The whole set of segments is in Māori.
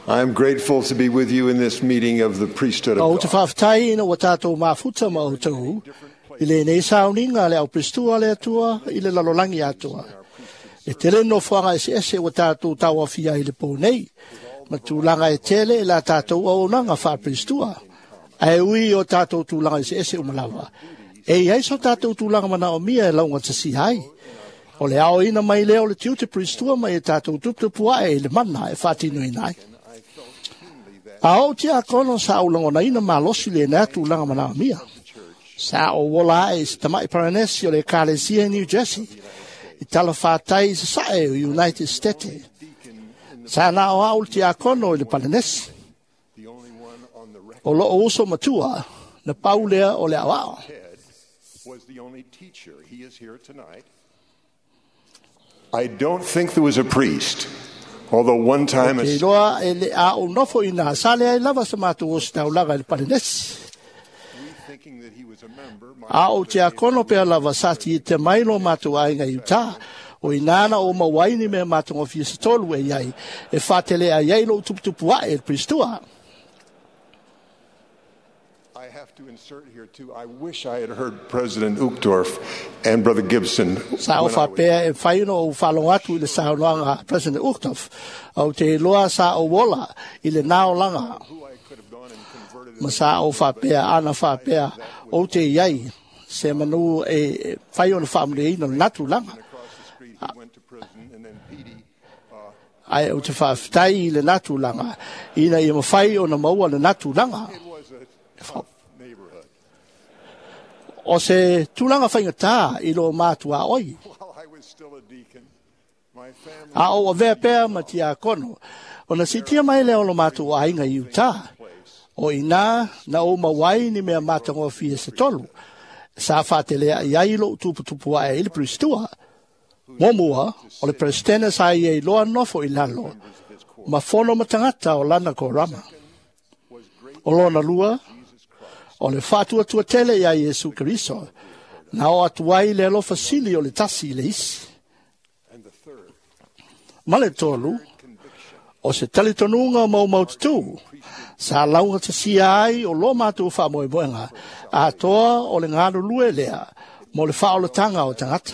I'm grateful to be with you in this meeting of the priesthood O of te God. whawhtai ina wa tātou mafuta ma o tau. I le nei sauninga le au pristua le atua, i le lalolangi atua. E tele no whanga ese wa tātou tawa fia i le pōnei. Ma tūlanga e tele la tātou au nanga wha pristua. Ai ui o tātou tūlanga ese umalawa. E iai so tātou tūlanga mana o mia e launga tasi hai. O le ao ina mai leo le tiu te pristua mai e tātou tuptupua e le mana e whatinu inai. Ao tia kono sa ulango na ina malosi le nea tūlanga mana o mia. Sa o wola e tamai paranesi o le Kalesia New Jersey. I tala whātai sa sae o United States. Sa na o aul tia kono i le paranesi. O lo o uso matua na paulea o le awao. Was the only teacher. He is here tonight. I don't think there was a priest, although one time Ke loa e le a o nofo ina sale ai lava sa matu o staulaga le paranesi. thinking that he was a member. A o tia kono pea lava sati te mailo matu ai ngai uta. O inana o mawaini me matu o fia tolu e iai. E whatele a iai lo tuputupu a e pristua. I have to insert here too. I wish I had heard President Uchtdorf and Brother Gibson. Sa o whapea e whaino o whalongatu i le saunoanga President Uchtdorf. Au te loa sa o wola i le naolanga. Ma sa o whapea, ana whapea, o te iai. Se manu e whaio na whamle ina natu langa. Ai o te whawhitai i le natu langa. Ina i mawhai o na maua le natu langa. O se tūlanga whaingatā i lo mātua oi. A o vea pēr ma tia kono. O na si tia mai leo lo mātua ainga i utā. O ina na o mawai ni mea mātango fia se tolu. Sa whātelea i ailo tuputupu a ili pristua. Momua o le prestena sa i e loa nofo i lalo. Ma whono matangata o lana ko rama. O lona lua. O le whātua tua tele ia Iesu Keriso, na o atuai le alofa sili o le tasi le isi. Ma le tolu, o se talitonunga o mau tutu, sa launga te sia ai o lo mātua wha moenga, a toa o le ngāru lue lea, mo le whaolatanga o tangata.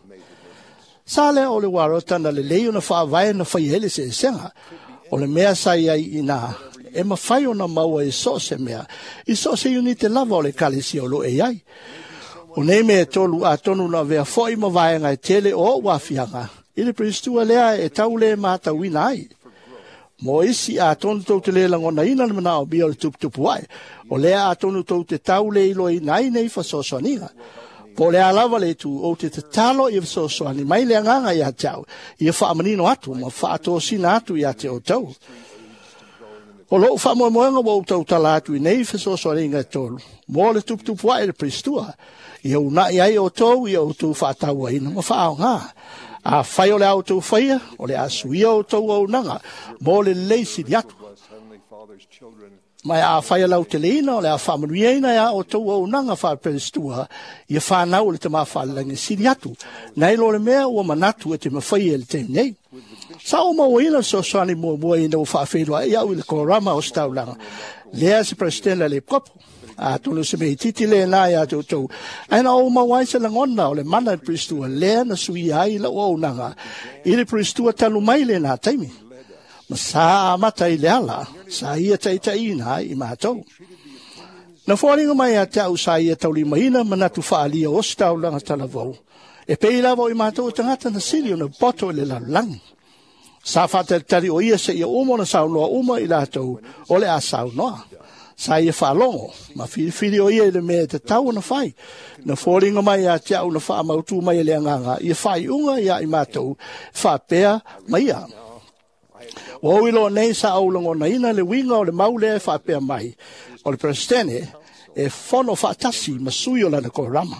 Sa le o le warota na le leo na wha vai na whai hele se senga, o le mea sai ai ina, e mawhai o na maua e so se mea. I so se uni te lava o le kalisi o lo e ai. O nei mea tolu a tonu na vea foi ma vaenga e tele o wafianga. I le pristua lea e tau le mata wina ai. Mo isi a tonu tau te le langona ina na mana o bia o le tuputupu ai. O lea a tonu tau te tau le ilo i nai nei fasosoaniga. Po le alava le tu o te talo i fasosoani. Mai le anganga i a tau. I a whaamanino atu ma whaatosina atu i a te o tau. O lo fa mo moenga wo tau talatu i nei feso so ringa tolu. Mo le tuputupu ai le pristua. I au na i o tau i au tu fa tau ai na mo fa nga. A fai o le au tau faia, o le asu i o tau au nanga. Mo le leisi di atu. Mai a fai lau te leina o le a whamanuiena ia o tau au nanga fa pristua. I a whanau le te mawhalangi si di atu. Nei lo le mea ua manatu e te mawhai e le te nei. Sa o mawina so soani mua ina o whaafeirua e au i le korama o staulanga. Lea se prestela le kopo. A tolu se mei titi le nai a tau. Aina o mawai se langona o le mana i pristua. Lea na sui ai la o nanga. I le pristua talu mai le na taimi. Ma sa amata i le ala. Sa ia tai ina i mātou. Na fōringa mai a tau sa ia tau li maina manatu whaalia o staulanga talavou. E peila vo i mātou tangata na sili o na poto le lalangi. Sa whatatari o ia se ia umo na saunoa uma i lātou o le a saunoa. Sa ia whalongo, ma whiri o ia i le mea te tau na whai. Na fōringa mai a te au na wha mautu mai le anganga, ia whai unga ia i mātou, whapea mai a. O ilo nei sa aulango na ina le winga o le maule e whapea mai. O le prestene e whono whatasi ma sui o lana ko rama.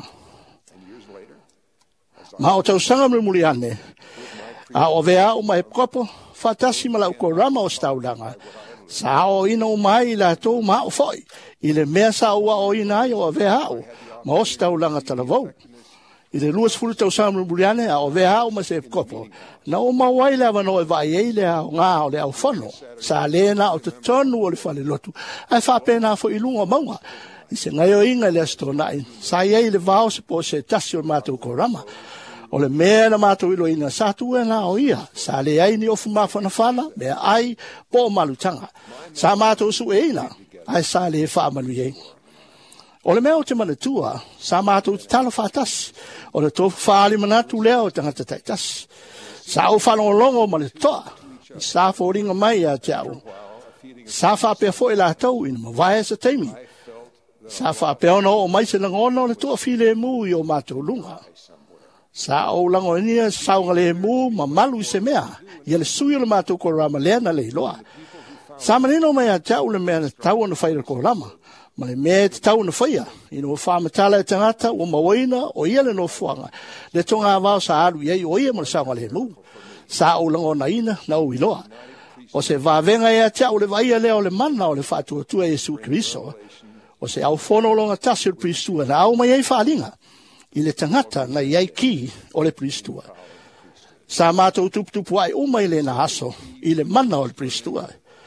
Ma o tau sanga mrimuri ane, a o vea o mai kopo, whatasi ma lau ko rama o staulanga. Sa o ina o mai la tō ma o foi. I le mea sa ua o ina ai o a vea o, ma o staulanga talavou. I le luas fulu tau samu buliane a o vea o ma se kopo. Na o mawai le avano e vai e le a ngā o le au whano. Sa le na o te tonu o le whale lotu. Ai whapena fo ilunga maunga. I se ngai o inga le asto nai. Sa iei le vao se po se tasi o mātou korama. O le mea na mātou ilo ina sa tu e na o ia. Sa le ai ni ofu mawhana whana. Mea ai po malutanga. Sa mātou su e ina. Ai sa le whaamanu iei. O le mea o te manatua, sa mātou te tala whātasi. O le tofu whaali manatu lea o tangata taitasi. Sa o whanongolongo ma le toa. Sa fōringa mai a te au. Sa whapea fo e la tau ina mawai sa teimi. Sa whapea ono o mai se langona o le toa while mu i o mātou lunga. Sa o lango nia saunga le mu ma malu i se mea. Ia le sui o le mātou korama lea na le iloa. Sa manino mai a te au le mea na tau ana whaira korama. Ma le mea te tau na whaia, ino o whamatala e tangata, o mawaina, o ia le no fuanga. Le tonga wao sa alu iei, o ia mo le saunga le mu. Sa o lango na ina, na o iloa. O se vavenga e atia o le vaia lea o le mana o le whatua tua Jesu Kristo. O se au fono longa tasi o le pristua, na au mai ei whaalinga. I le tangata na iei ki o le pristua. Sa mātou tuputupu ai umai le na aso, i le mana o le pristua.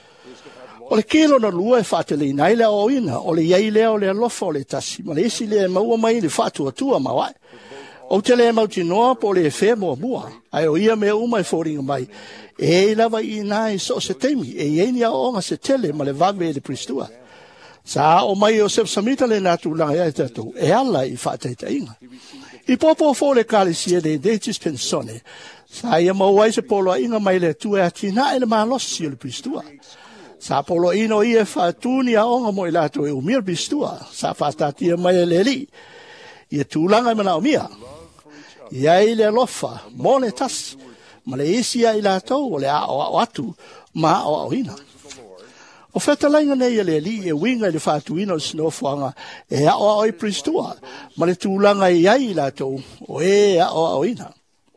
O le kilo na lua e whaatele nai lea o ina, o le iei lea o le alofa o le tasi, ma le isi lea maua mai le whaatua tua mawai. O te lea mauti noa po le whea mua mua, ai o ia mea umai fōringa mai, e lava i nai so se teimi, e ieni a onga se tele ma le vave le pristua. Sa o mai o sef samita le natu langa e tatou, e ala i whaateita inga. I popo fō le kālesia le deitis pensone, sa ia mauai se polo inga mai le tu e atina e le malosi o le pristua. Sa polo ino ia whaatuni a onga mo i lato e umir bistua. Sa whaatatia mai e leli. Ia tūlanga i mana o mia. Ia i le alofa, mo le tas. Ma le isia i lato o le a o atu, ma o a ina. O whetalainga nei e leli e winga i le whaatuina o sinofuanga e a o i pristua. Ma le tūlanga i ai i lato o e a o ina.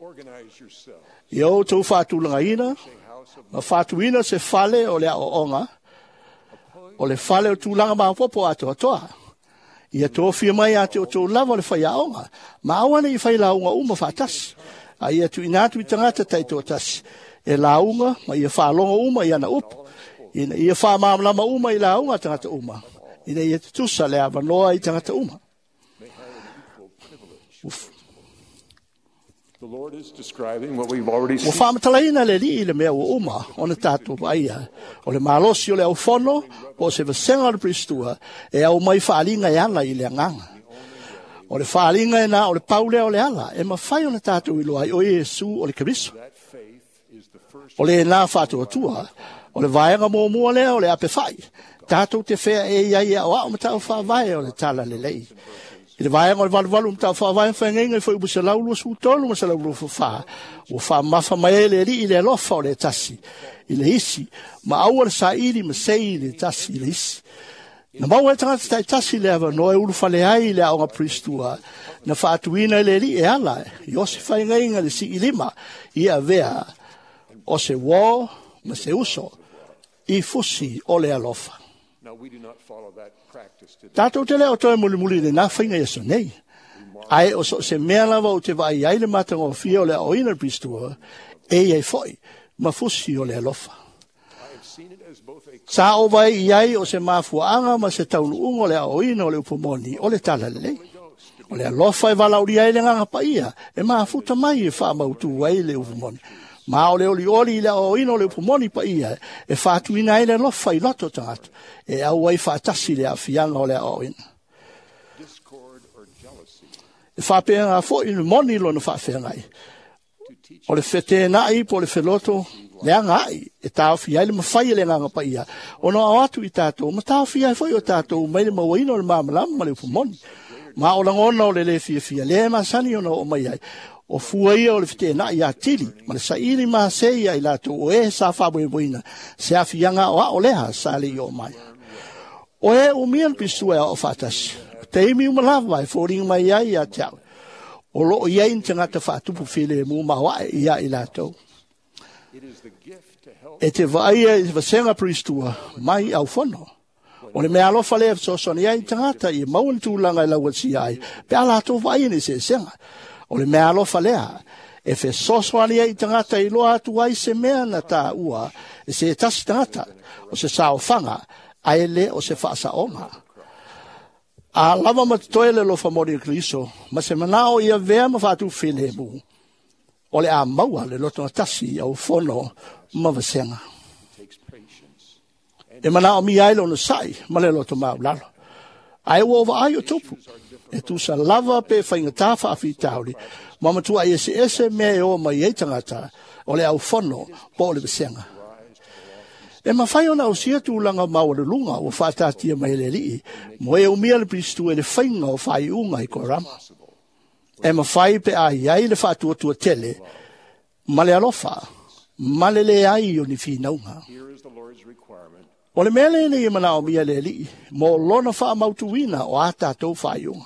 Ia o tau whaatulanga ina. Ma whātuina se whale o le a o onga, o le whale o tūlanga maa popo ato atoa. Ia tō whia mai ate o tō lava o le whai a onga, ma awane i whai launga uma whātasi. A ia tu inatu i tangata taito tasi, e launga, ma ia whālonga uma i ana upu. Ia whāmāmlama uma i launga tangata uma. Ina ia tusa le awanoa i tangata uma. The Lord is describing what we've already seen. O whamatalaina le li le mea o uma, o na tātou aia. O le malosi o le au whono, o se vasenga le pristua, e au mai whaalinga e ala i le anganga. O le whaalinga e na, o le paulea o le ala, e ma whai o na tātou i loa i o Jesu o le kariso. O le nā whātua tua, o le vaenga mō mua lea o le ape whai. Tātou te whea e iai a o au matau whawai o le tala le lei. I le vaenga o le walu mtau whawai whaengenga i whai ubu se laulu su tolu ma se laulu whawha. O wha mai le ri i le alofa o le tasi. I le isi, ma aua le sa iri ma sei le tasi i le isi. Na maua e tangata tai tasi le awa no e ulu whale ai le aonga pristua. Na whaatuina le ri e ala, i o se whaengenga le si i lima, i a vea, o se wō, ma se uso, i fusi o le alofa. Tātou te leo toi muli le nā whainga yaso nei. Ai o so se mea lava o te vai ai le matanga o fia o le oina pristua, e ai foi, ma fusi o le alofa. Sa o vai i ai o se mafuanga ma se taunu ungo le oina o le upomoni o le tala lei. O le alofa e valauri ai le nganga paia, e mafuta mai e wha mautu ai le upomoni. Ma o le oli le oina o le upomoni paia, e whaatuina ai le alofa i loto tangata. E au ai whaatasi le awhianga o le oina. E whapenga fo i le moni lo na whapenga ai. O le whete nai po le wheloto le angai, e tau fi ai le mawhai le nganga paia. O no atu i tātou, ma tau fi ai fo i o tātou, mai le mawaina o le mamalam ma le upomoni. Ma o langona o le le fia, le masani o no o mai ai. O fuaia o le whete nai a tili, ma le sairi ma sei ai lato, o e sa whabueboina, se a fianga o a o leha sa le i o mai. O e o mian pisua o whatasi. Te imi umalawa e fōringa mai ai a tiau. O lo o iei tangata whatupu while mu mawa i a i lato. E te vaia i vasenga pristua mai au whono. O le mea alofa lea so soni ai tangata i maun tūlanga i lawa si ai. Pe a lato vaia ni se senga. O le mea alofa lea, e fe sosoani ai tangata I loa atu ai se mea na ta ua, e se tasi tangata, o se sao fanga, ai le o se whaasa onga. A lava matatoe le lofa mori Kristo, ma se manao ia vea ma whatu while mu. O le a maua le loto tasi au fono mawasenga. E manao mi ailo no sai, ma le loto maulalo. Ai uova ai o tupu. E tu sa lava pe whainga tāwha a whitauri, ma matua I ese mea o mai ei tangata, o le au fono po le wasenga. E mawhai ona o sia tūlanga maua lunga o whātātia mai le lii, mo e umia le pristu e le whainga o whai unga I korama. E mawhai pe ai ai le whātua tele, ma le alofa, ma le ai o ni whinaunga. O le mele ne I mana o mia le lii, mo lona wha mautuina o a tātou whai unga.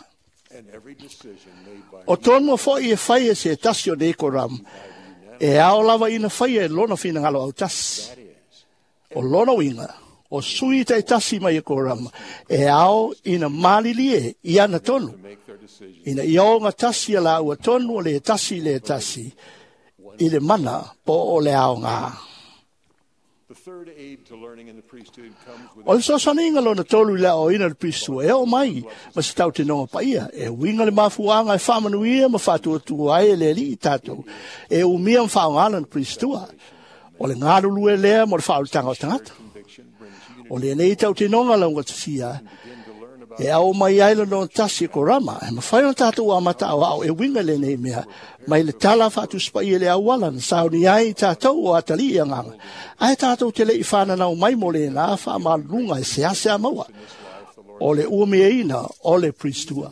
O tono fo I e whai e se tasio ne koram, e ao lava ina whai e lona whina ngalo au tas. O lona winga, o sui te tasi mai e korama, e ao ina malilie I ana tonu. Ina I aonga tasi ala ua tonu o le tasi, I le mana po o le aonga. O le sosaninga lona tolu la o ina le pristu e o mai, ma se tau te nonga pa ia, e winga le mafuanga e whamanuia ma whatua tu ai le li I tātou, e umia mwhaongana le pristua. O le ngāru lue lea mo le whaulutanga o tangata. O le nei tau te nonga launga tasia, e au mai ailo no tasi e korama, e mawhai o tātou a mata au e winga le nei mea, mai le tala whatu spai e le awala, na sauni ai tātou o atali I anganga. Ai tātou te lei whana nau mai mo le nā wha malunga e seasea maua. O le uamea ina, o le pristua.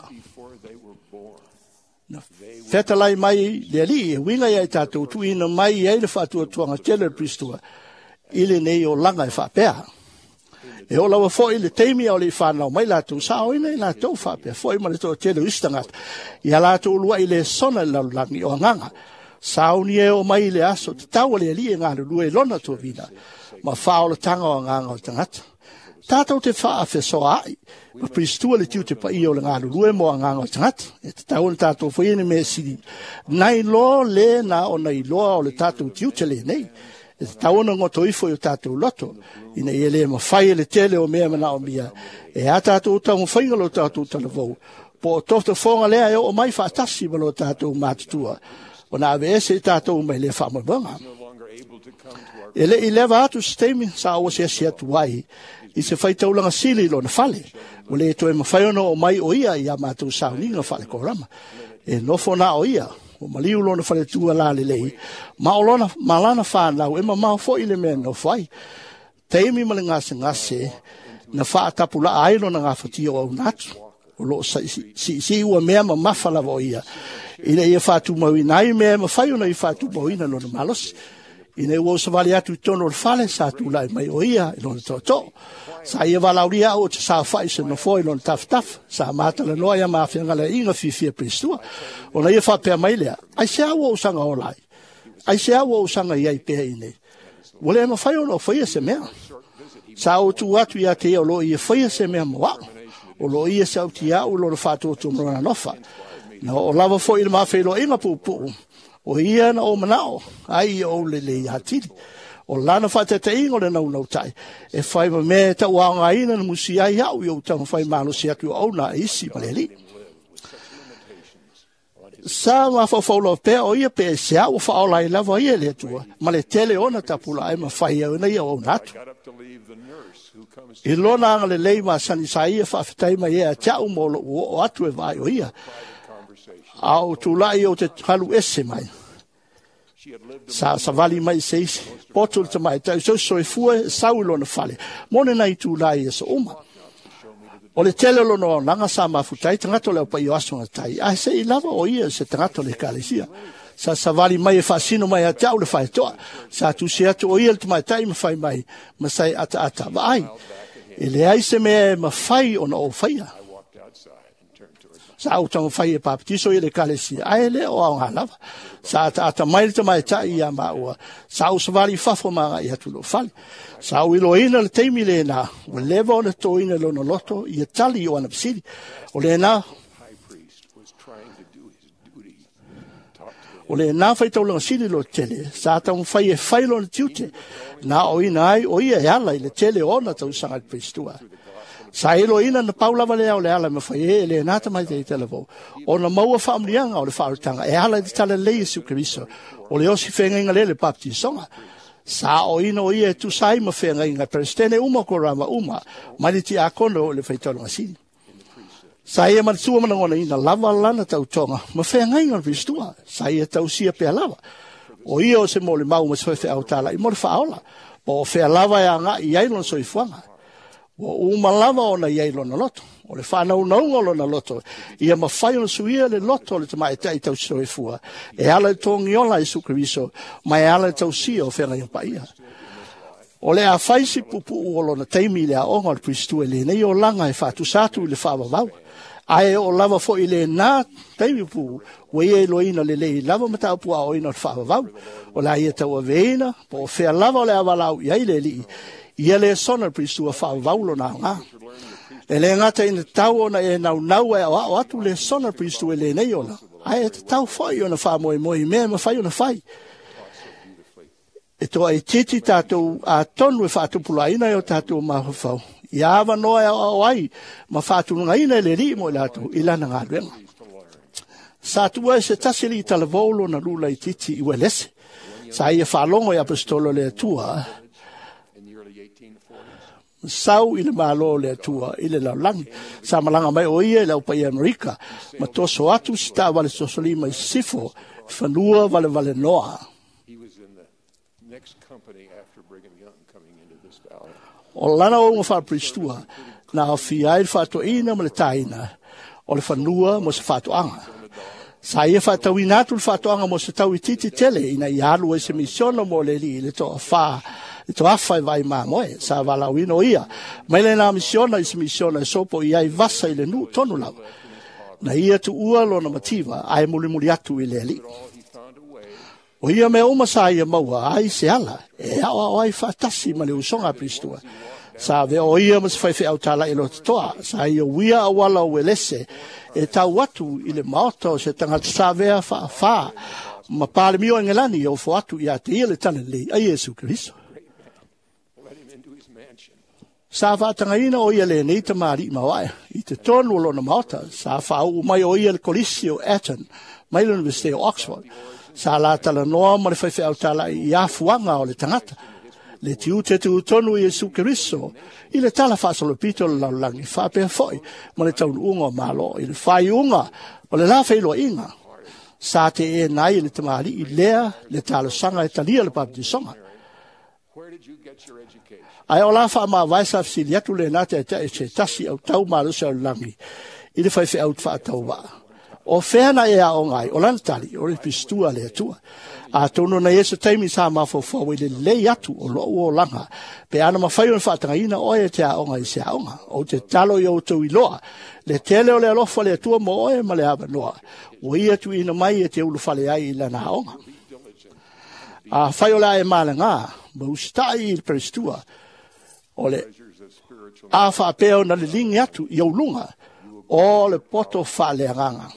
Fetalai mai le ali e winga ia tātou tuina mai ia le whatua tuanga tele pristua ile nei o langa e whapea. E o lawa fo ile teimi o le whanau mai lātou sao ina I lātou whapea fo I ma le tō tele ustangat ia lātou lua I le sona laulangi o nganga. Sao ni e o mai le aso te tau le ali e ngāru lua e lona tō vina ma whao le tanga o nganga o tangata. Tātou te wha a whesoa ai, ma pristua le tiu te pa I o le ngāru lue mo a nganga o tangata, e te tau le tātou whaine me siri. Nai loa le na o nei loa o le tātou tiu te le nei, e te tau na ngoto ifo o tātou loto, ina I le ma whai le tele o mea mana o mia, e a tātou tau whainga lo tātou talavou, po o tofta whonga lea e o mai whaatasi ma lo tātou mātutua, o na ave ese tātou mai le whamabanga. E le I lewa atu stemi sa awa se asia tuai, I se whai taulanga sili lo na whale. O le to e mawhaiono o mai o ia I a mātou sauninga whale korama. E nofo na o ia, o maliu lo na whale tua la le lei. Ma o lona, ma lana whanau, e ma mau fo I le mea no whai. Teimi ma le ngase, na wha tapula ailo na ngā whatio au natu. O lo si ua mea ma mawhala o ia. Ina ia whatu maui nai mea ma whaiona I whatu maui na lo na malosi. Ina ua sa vale atu tono le fale sa tu lai mai o ia I lona toto. Sa ia valauria o te sa whai se no foi lona taf, sa mata le loa ia mawhianga le inga fifia pristua. O na ia whapea mai lea, ai se awa o sanga o lai. Ai se awa o sanga iai pea ine. Wale ema whai o no whaia se mea. Sa o tu atu ia te o lo ia whaia se mea moa. O lo ia sa uti au lona whatu o tu mrona nofa. Na o lava foi le mawhelo inga pupu. O ia na o manao, ai o le hatiri. O lana whatata ingo le nau tai. E whai ma me ta uanga ina na musi ai au I o tau whai mano si atu au na isi ma le li. Sa ma whawhaulo pēr o ia pēr se au whaola I lava ia le tua. Ma le tele ona tapula ai ma whai au na ia o natu. I lona anga le lei ma sani sa ia whawhetai ma ia tiau mo o atu e vai o ia. Au tu lai o te halu ese mai. Sa vali mai seisi. Potul te mai. Tau so e fua sau lona fale. Mone nai tu lai e so uma. O le tele lona o nanga sa mafutai. Tangato leo pa I aso nga tai. Ai se I lava o ia se tangato le kalesia. Sa vali mai e fasino mai a tau le fai toa. Sa tu se atu o ia le mai tai ma fai mai. Ma sai ata. Va ai. E le ai se me ma fai o na o faia. Sa utang whai e papitiso I le kalesia. Ai le o au halava. Sa ata mai te mai tai ia maua. Sa u savari fafo maa I atu lo fali. Sa u ilo ina le teimi le na. O lewa o le to ina lo na loto I tali o anapsiri. O le na. O le nā whai tau langa siri lo tele, sa tau whai e whai lo na tiute, nā o ina ai, o ia e ala i le tele ona tau sanga i Pristua. Sa ilo ina na paulawa le au le ala me whai e le nata mai te i televo. O na maua whaamrianga o le whaarutanga, e ala i tala le Jesu Keriso, o le osi whenga inga le baptisonga. Sa o ina o ia e tu sai ma whenga inga, perestene uma ko rama uma, mani ti a kono o le whai tau langa siri. Sa ia matua mana ngona ina lava lana tau tonga, ma whenga inga Pristua, sa ia tau sia pia lava. O ia o se mo le mau ma se whai au tala, i mo le whaola, o whea lava e anga i ailon so i fuanga. O uma lava o na iai lona loto. O le whanau naunga lona loto. Ia ma whai ona suia le loto le tamai tai tau siro e fua. E ala e tongi ola Jesu Keriso, ma e ala e tau sia o whenga ia paia. O le a whaisi pupu o lona teimi le a onga le Pristua le nei o langa e whatu satu i le whawawau. Ai o lava fo i le nā teimi pu, wei e loina le lei lava mata pua o ina le whawawau. O la ia tau a veina, po whea lava o le awalau i aile li. Ia le sona Pristua whaavaulo na ngā. E le ngata ina tau ona e nau e o atu le sona Pristua le nei ona. Ai e tau whai ona wha moe mea ma whai ona whai. E toa e titi tātou a tonu e whaatupula ina e o tātou mahawhau. I awa noa e o ai ma whaatunga ina le ri mo i lātou i lana ngā ruenga. Sa tua e se tasiri i talavolo na lula i titi i welese. Sa ia whaalongo i apostolo le tua. Sau i le malo le atua i le laulangi. Sa malanga mai o ia i lau pai Amerika. Ma toso atu si ta vale sosolima i sifo. Whanua vale noa. O lana o ngā Pristua. Na o fia i whato ina ma le taina. O le whanua mo se whato anga. Sa ia whatau inatu le whato anga mo se tau i titi tele. Ina i alu e se misiona mo le li. Le toa wha. I to awhai vai mā moe, sa walau ino ia. Mai le nā misiona i se misiona e sopo i ai vasa i le nu tonu lau. Na ia tu ua lo na mativa, ai muli atu i le ali. O ia me uma sa ia maua, ai se ala, e awa o ai whaatasi ma le usonga Pristua. Sa ve o ia mas whaiwhi au tala i lo toa, sa ia wia awala o elese, e tau atu i le maoto se tangata sa vea wha, ma pāle mio engelani o fo atu i a te ia le tana le, a Jesu Keriso. Sa whaatanga ina o ia le nei ta maari mawae. I te tonu o lona maota. Sa whau mai o ia le kolisi o Eton. Mai le University o Oxford. Sa la tala noa ma le whaiwhi au tala i afuanga o le tangata. Le tiu te tu tonu i Jesu Keriso. I le tala whaasolo pito le laulangi. Whapea foi. Ma le taunu unga o malo. I le whai unga. O le la whailo inga. Sa te e nai le tamari i lea le tala sanga e talia le baptisonga. Ai o la wha ma vaisa fsili atu le nate e se tasi au tau marusa o langi. I le whaiwhi au wha tau wa. O whena e a o ngai, o lantari, o le Pristua le atua. A tono na Jesu taimi sa mawhawhau i le lei atu o loo o langa. Pe ana mawhai o whaatanga ina o e te a o ngai se a onga. O te talo i o tau i loa. Le tele o le alofa le atua mo oe ma le awa noa. O i atu ina mai e te ulu whale ai i lana onga. A whai o la e male ngā, ma ustai i le Pristua. O le a whaapeo na le lingi atu i au lunga o le poto whale anganga.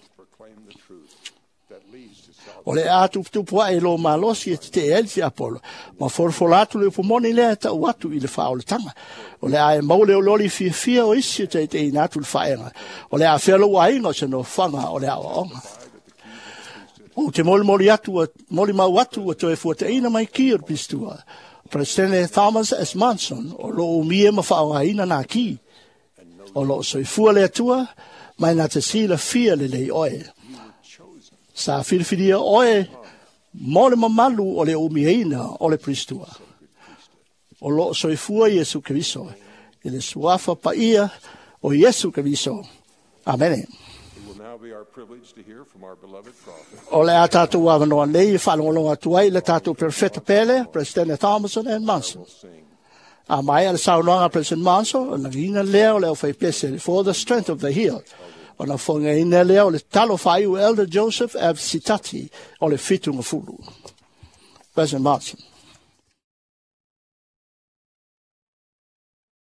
O le atu tupua e lo malosi e te elsi apolo. Ma forfolatu le upumoni lea ta uatu i le wha o le tanga. O le a e maule o loli fia o isi te inatu le whaenga. O le a whialo wa ingo se no whanga o le awa onga. O te moli atu, moli mau atu o toe fuata ina mai ki o Pristua. Presidente Thomas S. Manson, o lo umie ma whaohaina nā ki. O lo soifua le atua, mai nā te sila fia le lei oe. Sa whiriwhiria oe, mo le mamalu o le umieina o le Pristua. O lo soifua Jesu Keriso, i le suafa pa ia o Jesu Keriso. Amen. O le a tātou awanoa nei, whalongolonga tuai, le tātou perfeta pele, President Thomason and Manson. A mai ala saunoanga President Manson, o na ina leo leo fai pese, for the strength of the heel. O na fonga ina leo le talo whaiu Elder Joseph F. Sitati, o le fitunga fulu. President Manson.